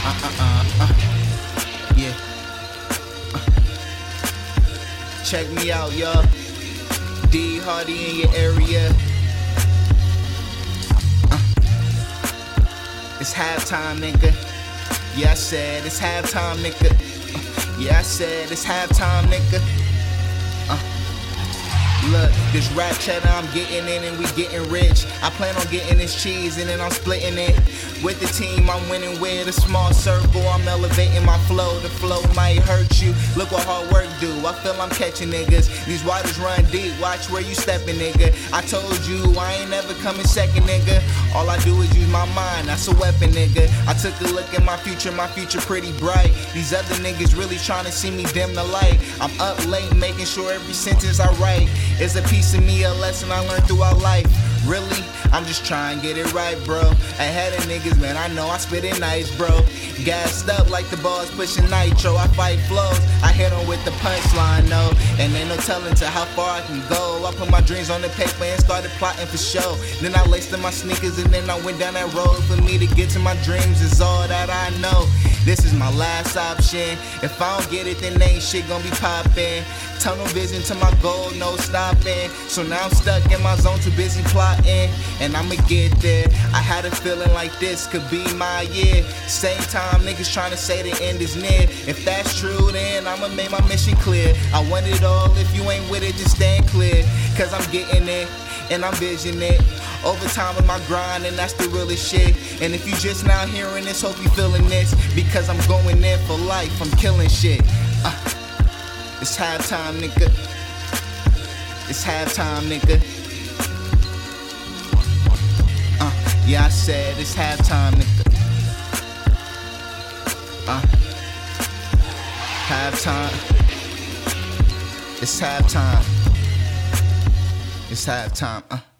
Yeah. Check me out, y'all. D Hardy in your area. It's halftime, nigga. Yeah, I said it's halftime, nigga. Yeah, I said it's halftime, nigga. Look, this rap cheddar, I'm getting in and we getting rich. I plan on getting this cheese and then I'm splitting it. With the team, I'm winning with a small circle. I'm elevating my flow. The flow might hurt you. Look what hard work do. I feel I'm catching niggas. These waters run deep. Watch where you stepping, nigga. I told you I ain't never coming second, nigga. All I do is use my mind. That's a weapon, nigga. I took a look at my future pretty bright. These other niggas really trying to see me dim the light. I'm up late making sure every sentence I write is a piece of me, a lesson I learned throughout life. Really, I'm just trying to get it right, bro. Ahead of niggas, man, I know I spit it nice, bro. Gassed up like the balls pushing nitro. I fight flows, I hit them with the punchline, no. And ain't no telling to how far I can go. I put my dreams on the paper and started plotting for show. Then I laced in my sneakers and then I went down that road. For me to get to my dreams is all that I know. This is my last option. If I don't get it, then ain't shit gonna be poppin'. Tunnel vision to my goal, no stopping. So now I'm stuck in my zone, too busy plotting. And I'ma get there. I had a feeling like this could be my year. Same time, niggas trying to say the end is near. If that's true, then I'ma make my mission clear. I want it all, if you ain't with it, just stand clear. Cause I'm getting it, and I'm visioning it. Overtime with my grind, and that's the realest shit. And if you just now hearing this, hope you feeling this. Because I'm going in for life, I'm killing shit. It's halftime, nigga. It's halftime, nigga. Yeah, I said it's halftime, nigga. Halftime. It's halftime. It's halftime.